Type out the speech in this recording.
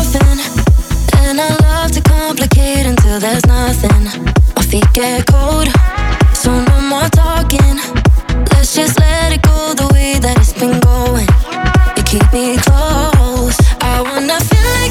often, and I love to complicate until there's nothing. My feet get cold, so no more talking. Let's just let it go the way that it's been going. You keep me close. I wanna feel like